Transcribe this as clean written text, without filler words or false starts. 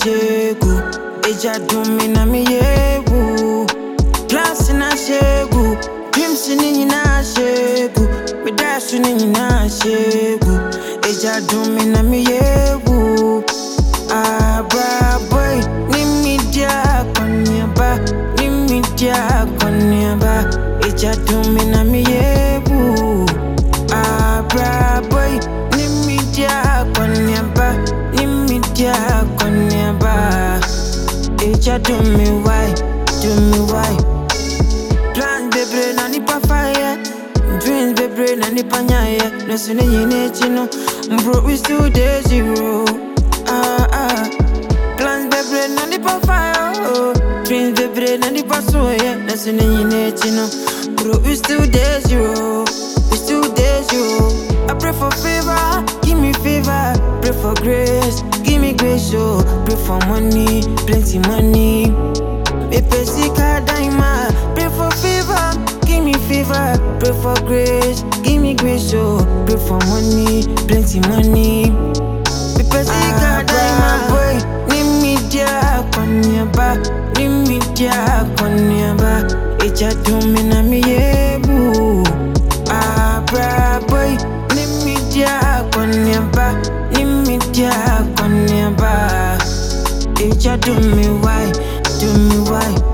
shegu. Eja do me na me yebu. Plans na shegu. Dreams ni na shegu. Me dash ni na shegu. Eja do me na me yebu. Abra boy, ni media konyaba, ni media konyaba. Eja do me na me yebu. Abra boy, ni media konyaba, ni media konyaba. Eja do me why, do me why? Plans baby na nipa fire, dreams baby na nipa nyaya. No sune yine chino, bro we still day zero. Plans baby na nipa fire, oh. Dreams baby na nipa soya. No sune yine chino, bro we still day zero. We still day zero. I pray for favor, give me favor. Pray for grace, give me grace, oh. Pray for money, plenty money. Me pesika daima. Pray for favor, give me favor. Pray for grace, give me grace, oh. Pray for money, plenty money. Me pesika daima, boy. Ni media konyaba, ni media konyaba. Eja do me na me yebu. Abra boy, ni media konyaba, ni media konyaba. Eja do me why, do me why?